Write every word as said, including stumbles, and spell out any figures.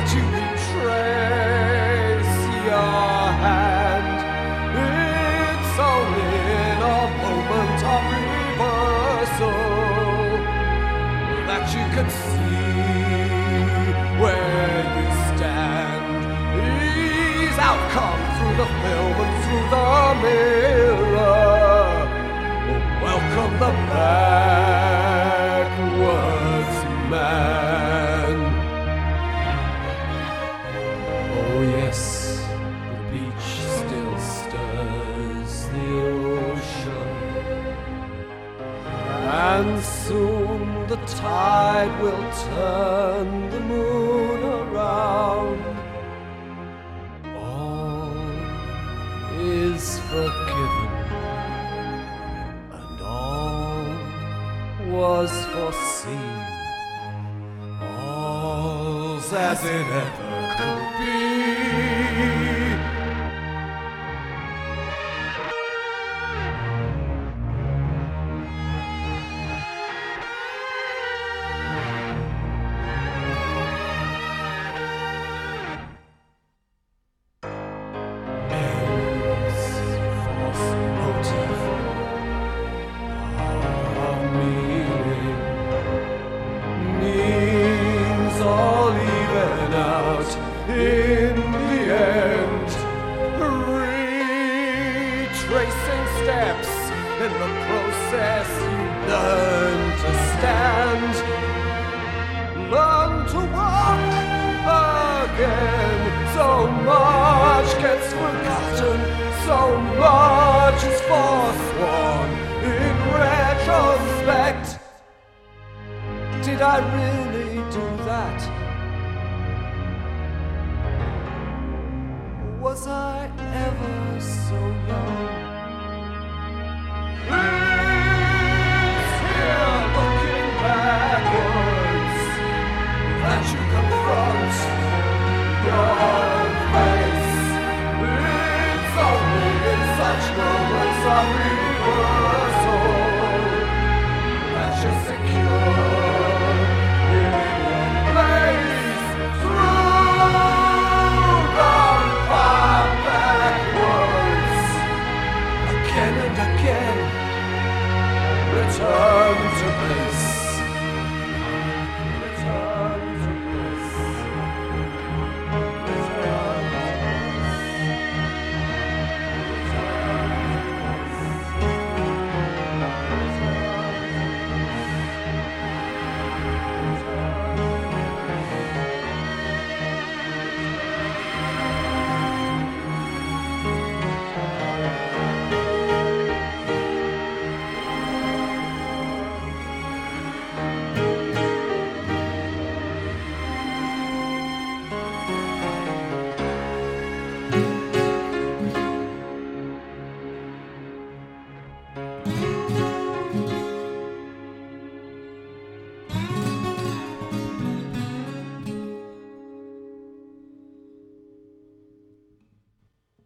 that you retrace your hand. It's only in a moment of reversal that you can see where you stand. He's outcome through the film and through the mirror. Welcome the backwards man. Oh yes, the beach still stirs the ocean, and soon the tide will turn the moon around. All is forgiven, and all was foreseen. All's as it ever could be. In the end, retracing steps, in the process you learn to stand, learn to walk again. So much gets forgotten, so much is forsworn. In retrospect, did I really do that? Was I ever so young?